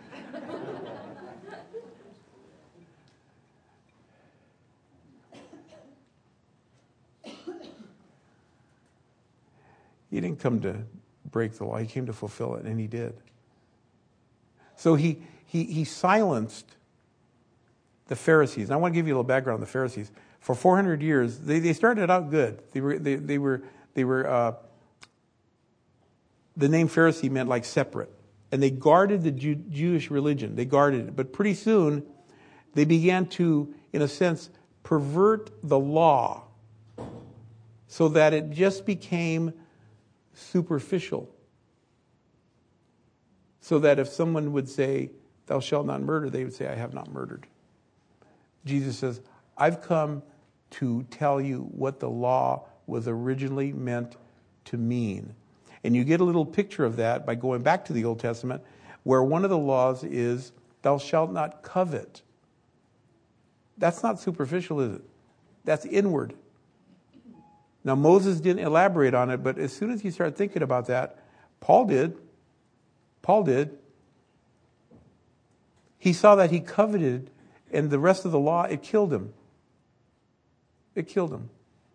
He didn't come to break the law. He came to fulfill it, and he did. So he he he silenced the Pharisees. And I want to give you a little background on the Pharisees. For four hundred years, they, they started out good. They were they, they were they were uh, the name Pharisee meant like separate, and they guarded the Jew, Jewish religion. They guarded it, but pretty soon they began to, in a sense, pervert the law, so that it just became superficial. So that if someone would say, "Thou shalt not murder," they would say, "I have not murdered." Jesus says, I've come to tell you what the law was originally meant to mean. And you get a little picture of that by going back to the Old Testament, where one of the laws is, thou shalt not covet. That's not superficial, is it? That's inward. Now, Moses didn't elaborate on it, but as soon as you start thinking about that, Paul did. Paul did. He saw that he coveted, and the rest of the law, it killed him. It killed him.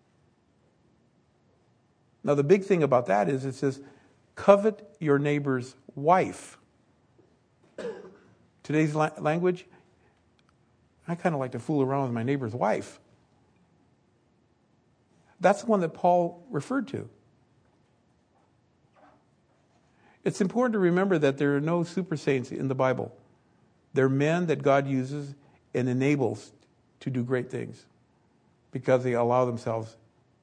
Now, the big thing about that is it says, covet your neighbor's wife. Today's la- language, I kind of like to fool around with my neighbor's wife. That's the one that Paul referred to. It's important to remember that there are no super saints in the Bible. They're men that God uses and enables to do great things because they allow themselves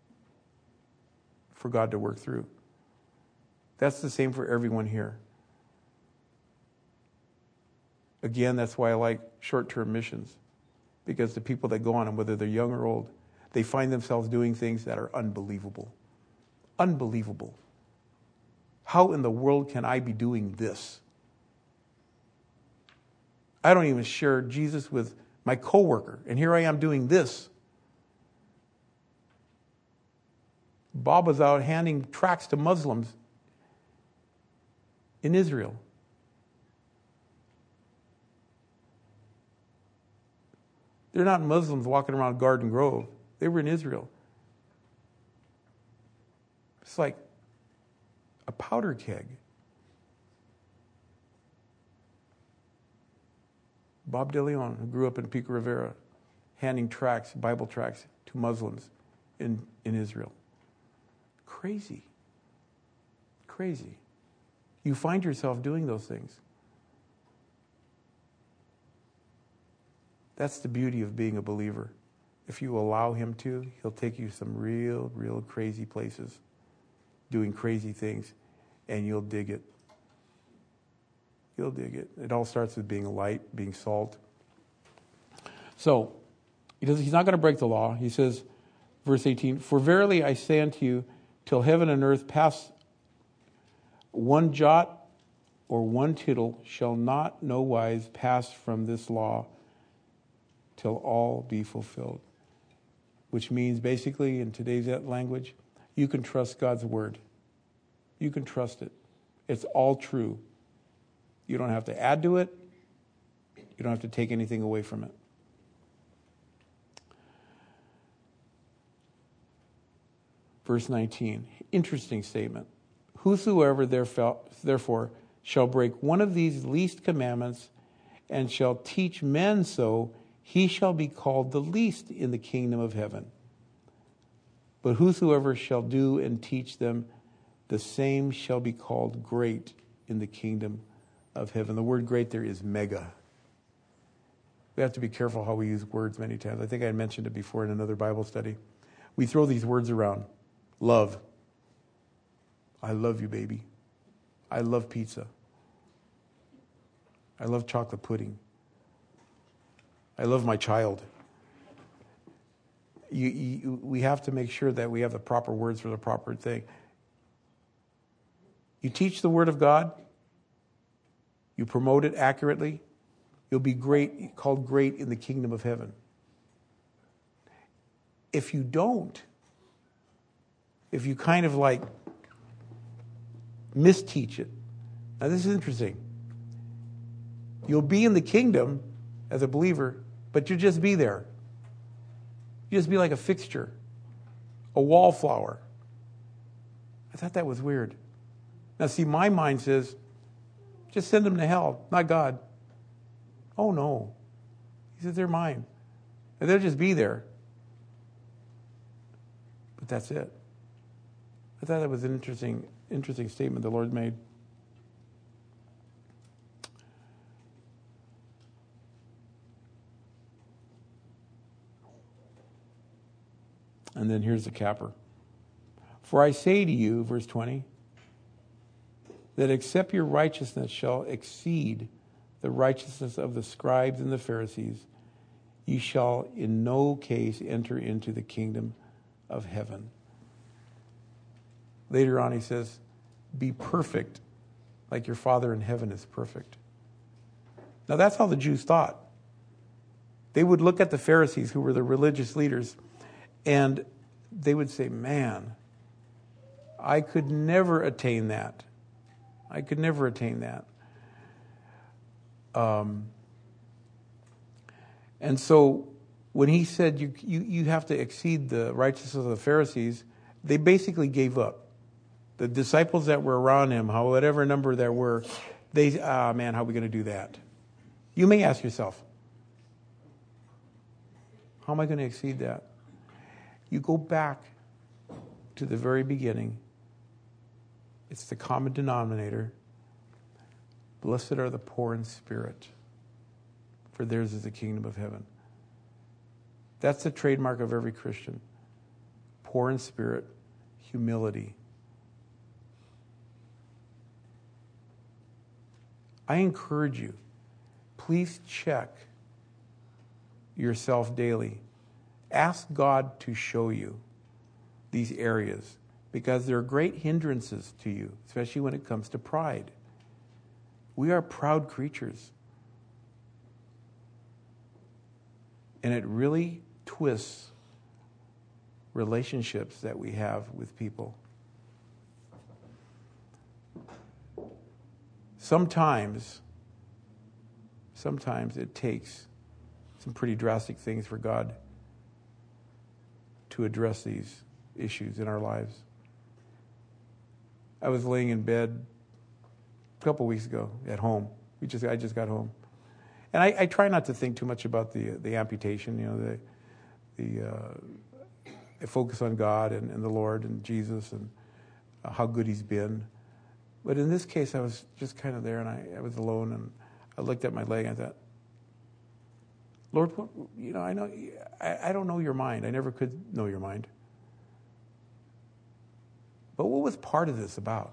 for God to work through. That's the same for everyone here. Again, that's why I like short-term missions, because the people that go on them, whether they're young or old, they find themselves doing things that are unbelievable. Unbelievable. How in the world can I be doing this? I don't even share Jesus with my coworker, and here I am doing this. Bob was out handing tracts to Muslims in Israel. They're not Muslims walking around Garden Grove. They were in Israel. It's like a powder keg. Bob DeLeon, who grew up in Pico Rivera, handing tracts, Bible tracts, to Muslims in, in Israel. Crazy. Crazy. You find yourself doing those things. That's the beauty of being a believer. If you allow him to, he'll take you some real, real crazy places, doing crazy things, and you'll dig it. You'll dig it. It all starts with being light, being salt. So, he does, he's not going to break the law. He says, verse eighteen, for verily I say unto you, till heaven and earth pass, one jot or one tittle shall not no wise pass from this law till all be fulfilled. Which means basically, in today's language, you can trust God's word. You can trust it. It's all true. You don't have to add to it. You don't have to take anything away from it. Verse nineteen, interesting statement. Whosoever therefore shall break one of these least commandments and shall teach men so, he shall be called the least in the kingdom of heaven. But whosoever shall do and teach them, the same shall be called great in the kingdom of heaven. The word great there is mega. We have to be careful how we use words many times. I think I mentioned it before in another Bible study. We throw these words around. Love. I love you, baby. I love pizza. I love chocolate pudding. I love my child. You, you, we have to make sure that we have the proper words for the proper thing. You teach the Word of God. You promote it accurately. You'll be great, called great in the kingdom of heaven. If you don't, if you kind of like misteach it. Now this is interesting. You'll be in the kingdom as a believer, but you'll just be there. You'll just be like a fixture, a wallflower. I thought that was weird. Now see, my mind says, just send them to hell, not God. Oh no. He says, they're mine. And they'll just be there. But that's it. I thought that was an interesting, interesting statement the Lord made. And then here's the capper. For I say to you, verse twenty, that except your righteousness shall exceed the righteousness of the scribes and the Pharisees, ye shall in no case enter into the kingdom of heaven. Later on he says, be perfect like your Father in heaven is perfect. Now that's how the Jews thought. They would look at the Pharisees, who were the religious leaders, and they would say, man, I could never attain that. I could never attain that. Um, and so when he said you, you you have to exceed the righteousness of the Pharisees, they basically gave up. The disciples that were around him, how whatever number there were, they, ah, man, how are we going to do that? You may ask yourself, how am I going to exceed that? You go back to the very beginning. It's the common denominator. Blessed are the poor in spirit, for theirs is the kingdom of heaven. That's the trademark of every Christian. Poor in spirit, humility. I encourage you, please check yourself daily. Ask God to show you these areas, because they're great hindrances to you, especially when it comes to pride. We are proud creatures. And it really twists relationships that we have with people. Sometimes, sometimes it takes some pretty drastic things for God to address these issues in our lives. I was laying in bed a couple weeks ago at home. We just I just got home, and I, I try not to think too much about the the amputation. You know, the the uh, I focus on God and, and the Lord and Jesus and uh, how good He's been. But in this case, I was just kind of there, and I, I was alone, and I looked at my leg, and I thought, Lord, what, you know, I know I, I don't know your mind. I never could know your mind. But what was part of this about?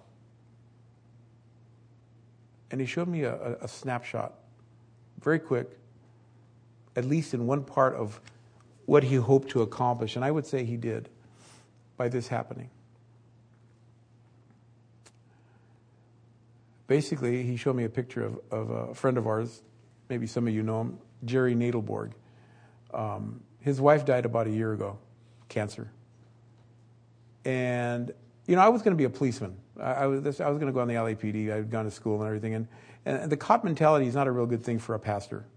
And he showed me a, a, a snapshot, very quick, at least in one part of what he hoped to accomplish. And I would say he did by this happening. Basically, he showed me a picture of, of a friend of ours. Maybe some of you know him, Jerry Nadelborg. Um, his wife died about a year ago, cancer. And you know, I was going to be a policeman. I, I was this, I was going to go on the L A P D. I had gone to school and everything. And, and the cop mentality is not a real good thing for a pastor.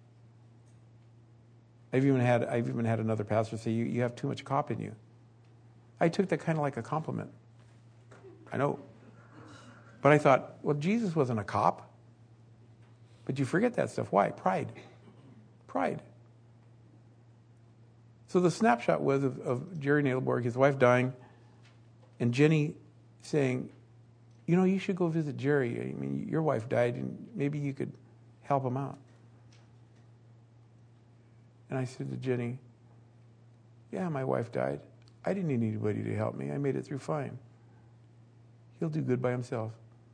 I've even had I've even had another pastor say, you, you have too much cop in you. I took that kind of like a compliment. I know. But I thought, well, Jesus wasn't a cop. But you forget that stuff. Why? Pride. Pride. So the snapshot was of, of Jerry Nadelborg, his wife dying, and Jenny saying, you know, you should go visit Jerry. I mean, your wife died, and maybe you could help him out. And I said to Jenny, yeah, my wife died. I didn't need anybody to help me. I made it through fine. He'll do good by himself.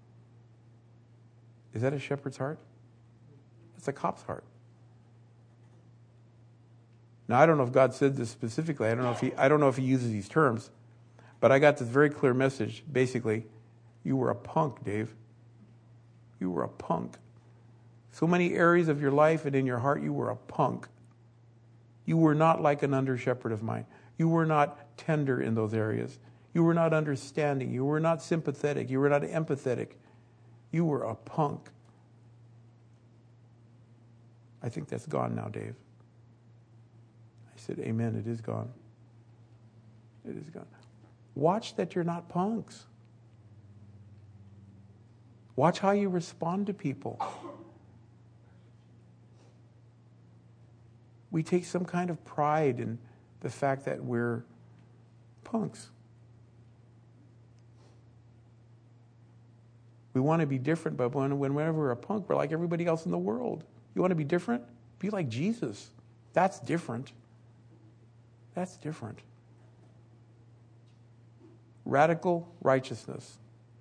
Is that a shepherd's heart? It's a cop's heart. Now, I don't know if God said this specifically. I don't know if he, I don't know if he uses these terms, but I got this very clear message. Basically, you were a punk, Dave. You were a punk. So many areas of your life and in your heart, you were a punk. You were not like an under shepherd of mine. You were not tender in those areas. You were not understanding. You were not sympathetic. You were not empathetic. You were a punk. I think that's gone now, Dave. I said, amen, it is gone. It is gone. Watch that you're not punks. Watch how you respond to people. We take some kind of pride in the fact that we're punks. We want to be different, but when, whenever we're a punk, we're like everybody else in the world. You want to be different? Be like Jesus. That's different. That's different. Radical righteousness.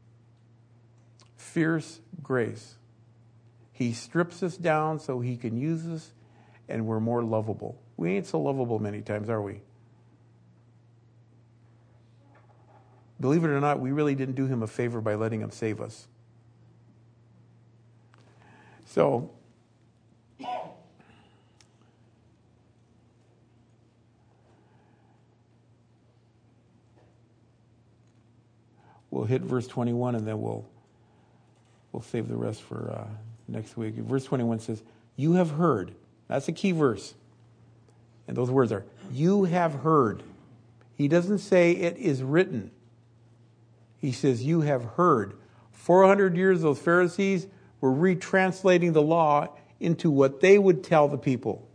Fierce grace. He strips us down so he can use us, and we're more lovable. We ain't so lovable many times, are we? Believe it or not, we really didn't do him a favor by letting him save us. So, we'll hit verse twenty-one, and then we'll we'll save the rest for uh, next week. Verse twenty-one says, you have heard. That's a key verse. And those words are, you have heard. He doesn't say it is written. He says, you have heard. four hundred years, those Pharisees were retranslating the law into what they would tell the people.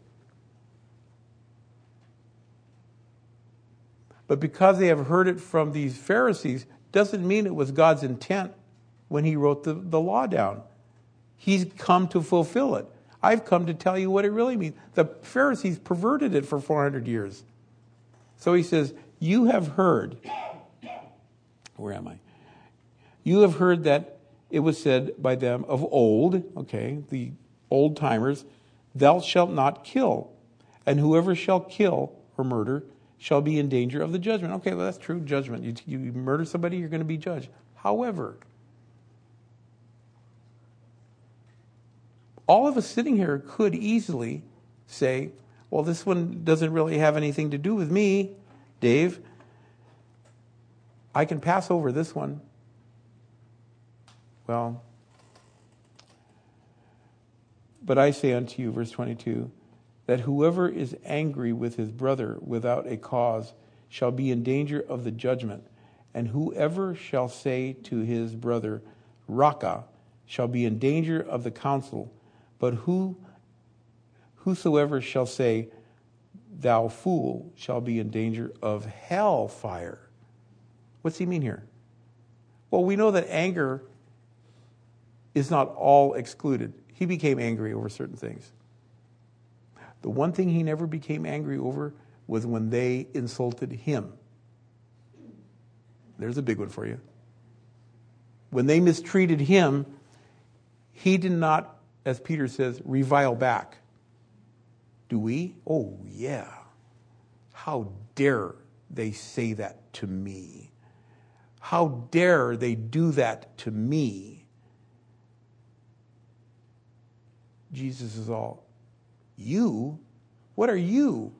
But because they have heard it from these Pharisees, doesn't mean it was God's intent when he wrote the, the law down. He's come to fulfill it. I've come to tell you what it really means. The Pharisees perverted it for four hundred years. So he says, you have heard. Where am I? You have heard that it was said by them of old, okay, the old timers, thou shalt not kill. And whoever shall kill or murder shall be in danger of the judgment. Okay, well, that's true, judgment. You, you murder somebody, you're going to be judged. However, all of us sitting here could easily say, well, this one doesn't really have anything to do with me, Dave. I can pass over this one. Well, but I say unto you, verse twenty-two, that whoever is angry with his brother without a cause shall be in danger of the judgment, and whoever shall say to his brother, Raka, shall be in danger of the council, but who, whosoever shall say, thou fool, shall be in danger of hell fire. What's he mean here? Well, we know that anger is not all excluded. He became angry over certain things. The one thing he never became angry over was when they insulted him. There's a big one for you. When they mistreated him, he did not, as Peter says, revile back. Do we? Oh, yeah. How dare they say that to me? How dare they do that to me? Jesus is all, you? What are you?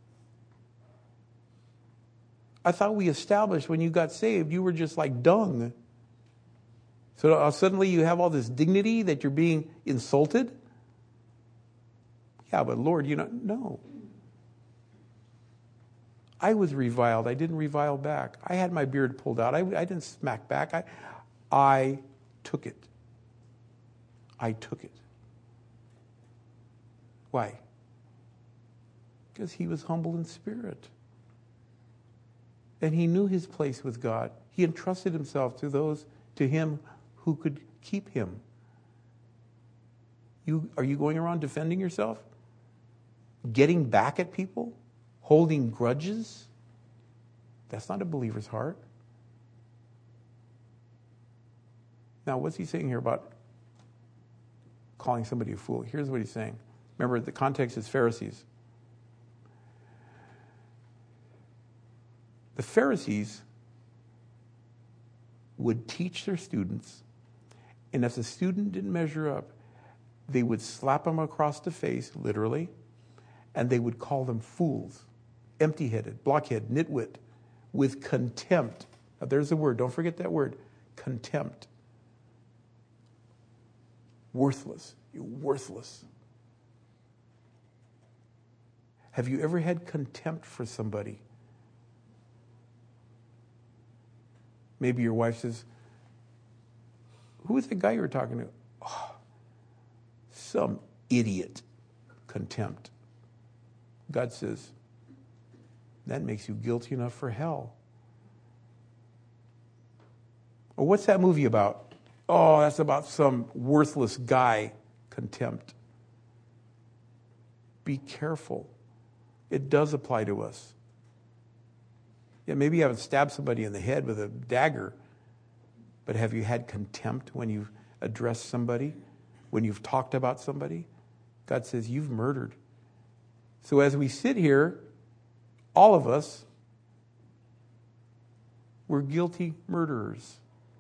I thought we established when you got saved, you were just like dung. So uh, suddenly you have all this dignity that you're being insulted? Yeah, but Lord, you know, no. I was reviled. I didn't revile back. I had my beard pulled out. I, I didn't smack back. I, I took it. I took it. Why? Because he was humble in spirit. And he knew his place with God. He entrusted himself to those, to him who could keep him. You, are you going around defending yourself? Getting back at people? Holding grudges? That's not a believer's heart. Now, what's he saying here about calling somebody a fool? Here's what he's saying. Remember, the context is Pharisees. The Pharisees would teach their students, and if the student didn't measure up, they would slap them across the face, literally, and they would call them fools, empty-headed, blockhead, nitwit, with contempt. Now, there's the word. Don't forget that word, contempt. Worthless. You're worthless. Have you ever had contempt for somebody? Maybe your wife says, who is the guy you were talking to? Oh, some idiot. Contempt. God says, that makes you guilty enough for hell. Or what's that movie about? Oh, that's about some worthless guy. Contempt. Be careful. It does apply to us. Yeah, maybe you haven't stabbed somebody in the head with a dagger, but have you had contempt when you've addressed somebody, when you've talked about somebody? God says, you've murdered. So as we sit here, all of us, we're guilty murderers.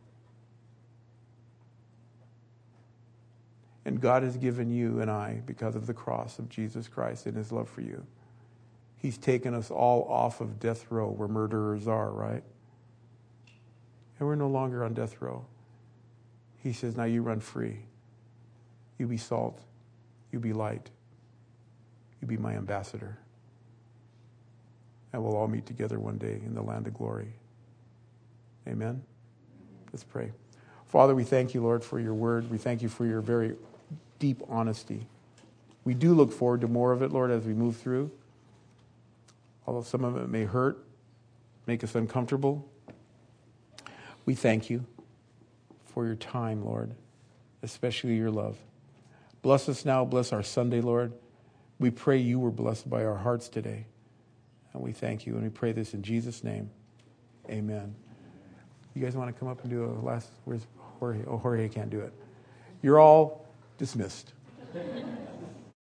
And God has given you and I, because of the cross of Jesus Christ and his love for you, he's taken us all off of death row where murderers are, right? And we're no longer on death row. He says, now you run free. You be salt. You be light. You be my ambassador. And we'll all meet together one day in the land of glory. Amen? Let's pray. Father, we thank you, Lord, for your word. We thank you for your very deep honesty. We do look forward to more of it, Lord, as we move through. Although some of it may hurt, make us uncomfortable. We thank you for your time, Lord, especially your love. Bless us now. Bless our Sunday, Lord. We pray you were blessed by our hearts today. And we thank you. And we pray this in Jesus' name. Amen. You guys want to come up and do a last? Where's Jorge? Oh, Jorge can't do it. You're all dismissed.